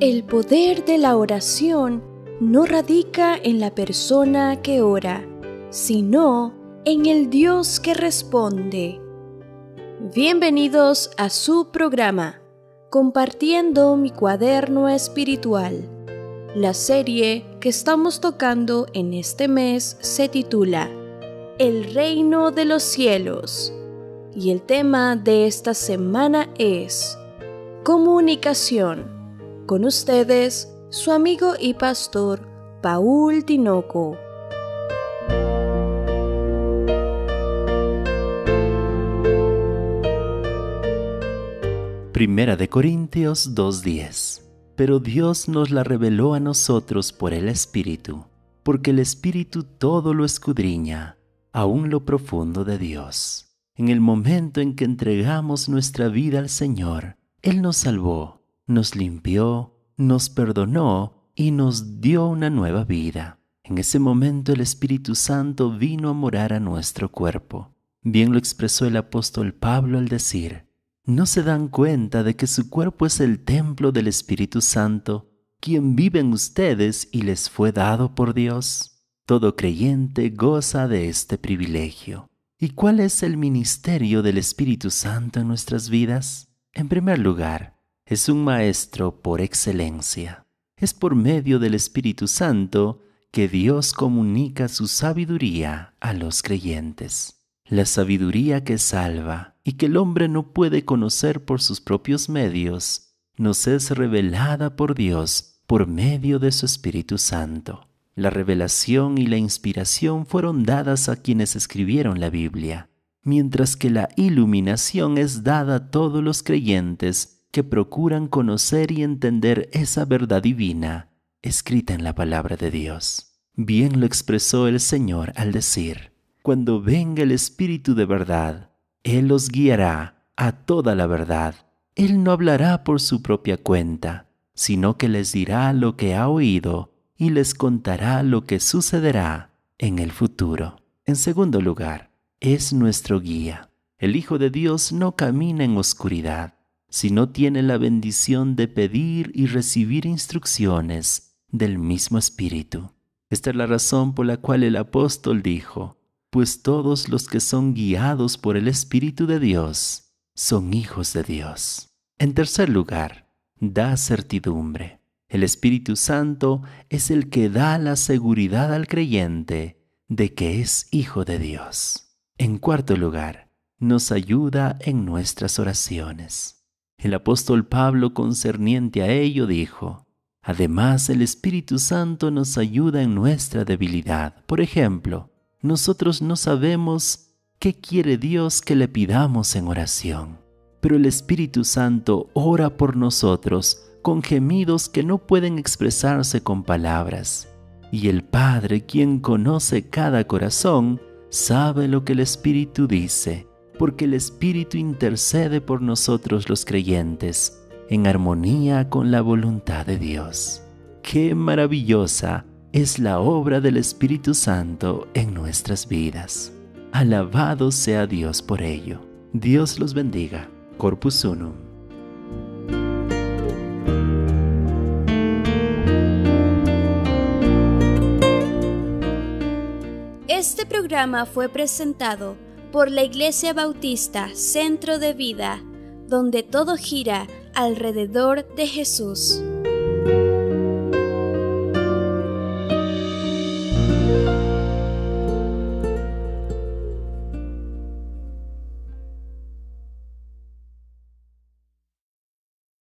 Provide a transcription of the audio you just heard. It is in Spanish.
El poder de la oración no radica en la persona que ora, sino en el Dios que responde. Bienvenidos a su programa, Compartiendo mi cuaderno espiritual. La serie que estamos tocando en este mes se titula El reino de los cielos, y el tema de esta semana es comunicación. Con ustedes, su amigo y pastor, Paul Tinoco. Primera de Corintios 2:10. Pero Dios nos la reveló a nosotros por el Espíritu, porque el Espíritu todo lo escudriña, aún lo profundo de Dios. En el momento en que entregamos nuestra vida al Señor, Él nos salvó, nos limpió, nos perdonó y nos dio una nueva vida. En ese momento el Espíritu Santo vino a morar a nuestro cuerpo. Bien lo expresó el apóstol Pablo al decir: ¿no se dan cuenta de que su cuerpo es el templo del Espíritu Santo, quien vive en ustedes y les fue dado por Dios? Todo creyente goza de este privilegio. ¿Y cuál es el ministerio del Espíritu Santo en nuestras vidas? En primer lugar, es un maestro por excelencia. Es por medio del Espíritu Santo que Dios comunica su sabiduría a los creyentes. La sabiduría que salva y que el hombre no puede conocer por sus propios medios, nos es revelada por Dios por medio de su Espíritu Santo. La revelación y la inspiración fueron dadas a quienes escribieron la Biblia, mientras que la iluminación es dada a todos los creyentes que procuran conocer y entender esa verdad divina escrita en la palabra de Dios. Bien lo expresó el Señor al decir: cuando venga el Espíritu de verdad, Él os guiará a toda la verdad. Él no hablará por su propia cuenta, sino que les dirá lo que ha oído y les contará lo que sucederá en el futuro. En segundo lugar, es nuestro guía. El Hijo de Dios no camina en oscuridad, sino tiene la bendición de pedir y recibir instrucciones del mismo Espíritu. Esta es la razón por la cual el apóstol dijo: pues todos los que son guiados por el Espíritu de Dios son hijos de Dios. En tercer lugar, da certidumbre. El Espíritu Santo es el que da la seguridad al creyente de que es hijo de Dios. En cuarto lugar, nos ayuda en nuestras oraciones. El apóstol Pablo, concerniente a ello, dijo: además, el Espíritu Santo nos ayuda en nuestra debilidad. Por ejemplo, nosotros no sabemos qué quiere Dios que le pidamos en oración, pero el Espíritu Santo ora por nosotros con gemidos que no pueden expresarse con palabras. Y el Padre, quien conoce cada corazón, sabe lo que el Espíritu dice, porque el Espíritu intercede por nosotros los creyentes, en armonía con la voluntad de Dios. ¡Qué maravillosa es la obra del Espíritu Santo en nuestras vidas! Alabado sea Dios por ello. Dios los bendiga. Corpus Unum. Este programa fue presentado por la Iglesia Bautista Centro de Vida, donde todo gira alrededor de Jesús.